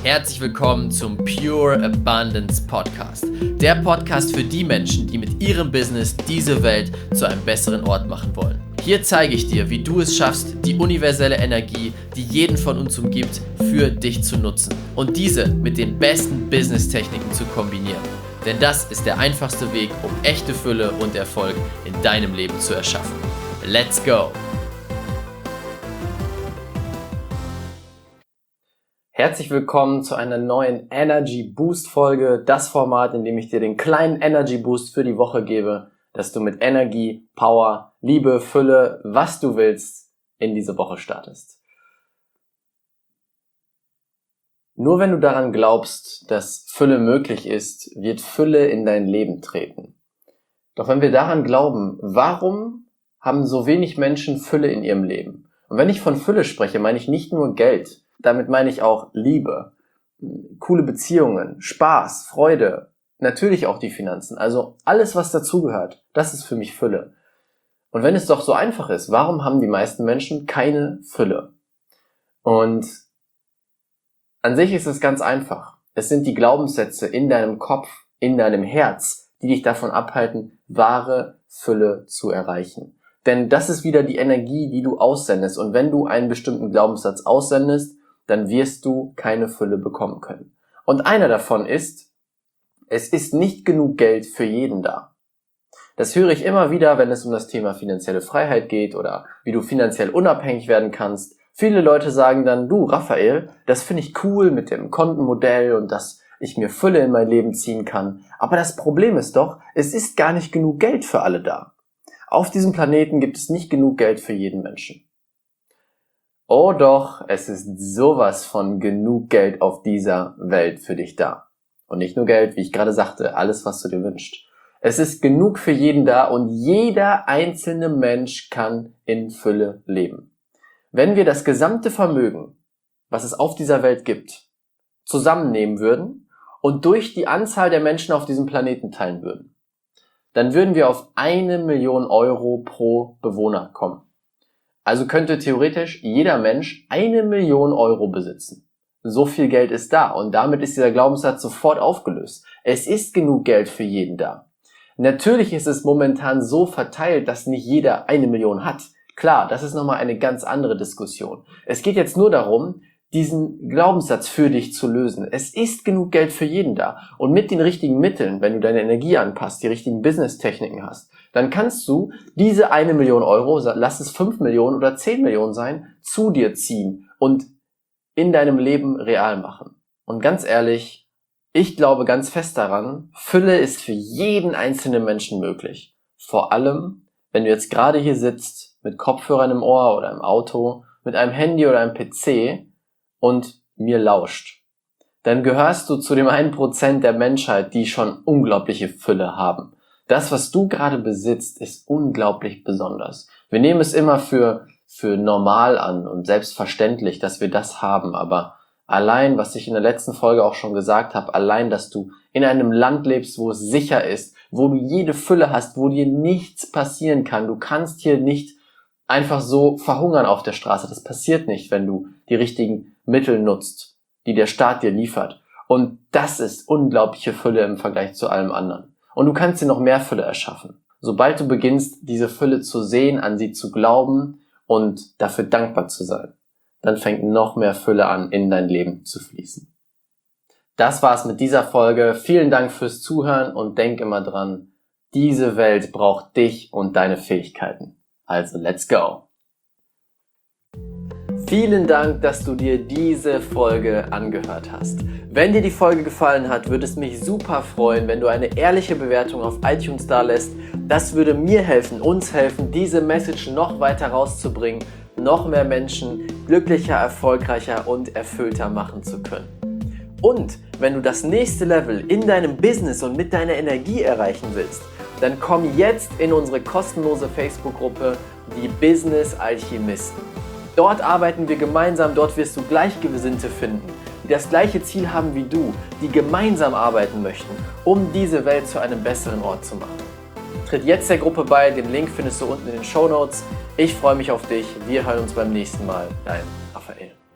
Herzlich willkommen zum Pure Abundance Podcast. Der Podcast für die Menschen, die mit ihrem Business diese Welt zu einem besseren Ort machen wollen. Hier zeige ich dir, wie du es schaffst, die universelle Energie, die jeden von uns umgibt, für dich zu nutzen und diese mit den besten Business-Techniken zu kombinieren. Denn das ist der einfachste Weg, um echte Fülle und Erfolg in deinem Leben zu erschaffen. Let's go! Herzlich willkommen zu einer neuen Energy Boost Folge, das Format, in dem ich dir den kleinen Energy Boost für die Woche gebe, dass du mit Energie, Power, Liebe, Fülle, was du willst, in diese Woche startest. Nur wenn du daran glaubst, dass Fülle möglich ist, wird Fülle in dein Leben treten. Doch wenn wir daran glauben, warum haben so wenig Menschen Fülle in ihrem Leben? Und wenn ich von Fülle spreche, meine ich nicht nur Geld. Damit meine ich auch Liebe, coole Beziehungen, Spaß, Freude, natürlich auch die Finanzen. Also alles, was dazugehört, das ist für mich Fülle. Und wenn es doch so einfach ist, warum haben die meisten Menschen keine Fülle? Und an sich ist es ganz einfach. Es sind die Glaubenssätze in deinem Kopf, in deinem Herz, die dich davon abhalten, wahre Fülle zu erreichen. Denn das ist wieder die Energie, die du aussendest. Und wenn du einen bestimmten Glaubenssatz aussendest, dann wirst du keine Fülle bekommen können. Und einer davon ist, es ist nicht genug Geld für jeden da. Das höre ich immer wieder, wenn es um das Thema finanzielle Freiheit geht oder wie du finanziell unabhängig werden kannst. Viele Leute sagen dann, du Raphael, das finde ich cool mit dem Kontenmodell und dass ich mir Fülle in mein Leben ziehen kann. Aber das Problem ist doch, es ist gar nicht genug Geld für alle da. Auf diesem Planeten gibt es nicht genug Geld für jeden Menschen. Oh doch, es ist sowas von genug Geld auf dieser Welt für dich da. Und nicht nur Geld, wie ich gerade sagte, alles, was du dir wünschst. Es ist genug für jeden da und jeder einzelne Mensch kann in Fülle leben. Wenn wir das gesamte Vermögen, was es auf dieser Welt gibt, zusammennehmen würden und durch die Anzahl der Menschen auf diesem Planeten teilen würden, dann würden wir auf 1 Million Euro pro Bewohner kommen. Also könnte theoretisch jeder Mensch 1 Million Euro besitzen. So viel Geld ist da und damit ist dieser Glaubenssatz sofort aufgelöst. Es ist genug Geld für jeden da. Natürlich ist es momentan so verteilt, dass nicht jeder 1 Million hat. Klar, das ist nochmal eine ganz andere Diskussion. Es geht jetzt nur darum, diesen Glaubenssatz für dich zu lösen. Es ist genug Geld für jeden da. Und mit den richtigen Mitteln, wenn du deine Energie anpasst, die richtigen Business-Techniken hast, dann kannst du diese 1 Million Euro, lass es 5 Millionen oder 10 Millionen sein, zu dir ziehen und in deinem Leben real machen. Und ganz ehrlich, ich glaube ganz fest daran, Fülle ist für jeden einzelnen Menschen möglich. Vor allem, wenn du jetzt gerade hier sitzt, mit Kopfhörern im Ohr oder im Auto, mit einem Handy oder einem PC und mir lauscht. Dann gehörst du zu dem 1% der Menschheit, die schon unglaubliche Fülle haben. Das, was du gerade besitzt, ist unglaublich besonders. Wir nehmen es immer für normal an und selbstverständlich, dass wir das haben, aber allein, was ich in der letzten Folge auch schon gesagt habe, allein, dass du in einem Land lebst, wo es sicher ist, wo du jede Fülle hast, wo dir nichts passieren kann. Du kannst hier nicht einfach so verhungern auf der Straße. Das passiert nicht, wenn du die richtigen Mittel nutzt, die der Staat dir liefert. Und das ist unglaubliche Fülle im Vergleich zu allem anderen. Und du kannst dir noch mehr Fülle erschaffen. Sobald du beginnst, diese Fülle zu sehen, an sie zu glauben und dafür dankbar zu sein, dann fängt noch mehr Fülle an, in dein Leben zu fließen. Das war's mit dieser Folge. Vielen Dank fürs Zuhören und denk immer dran, diese Welt braucht dich und deine Fähigkeiten. Also let's go! Vielen Dank, dass du dir diese Folge angehört hast. Wenn dir die Folge gefallen hat, würde es mich super freuen, wenn du eine ehrliche Bewertung auf iTunes dalässt. Das würde mir helfen, uns helfen, diese Message noch weiter rauszubringen, noch mehr Menschen glücklicher, erfolgreicher und erfüllter machen zu können. Und wenn du das nächste Level in deinem Business und mit deiner Energie erreichen willst, dann komm jetzt in unsere kostenlose Facebook-Gruppe, die Business Alchemisten. Dort arbeiten wir gemeinsam, dort wirst du Gleichgesinnte finden, die das gleiche Ziel haben wie du, die gemeinsam arbeiten möchten, um diese Welt zu einem besseren Ort zu machen. Tritt jetzt der Gruppe bei, den Link findest du unten in den Shownotes. Ich freue mich auf dich, wir hören uns beim nächsten Mal. Dein Raphael.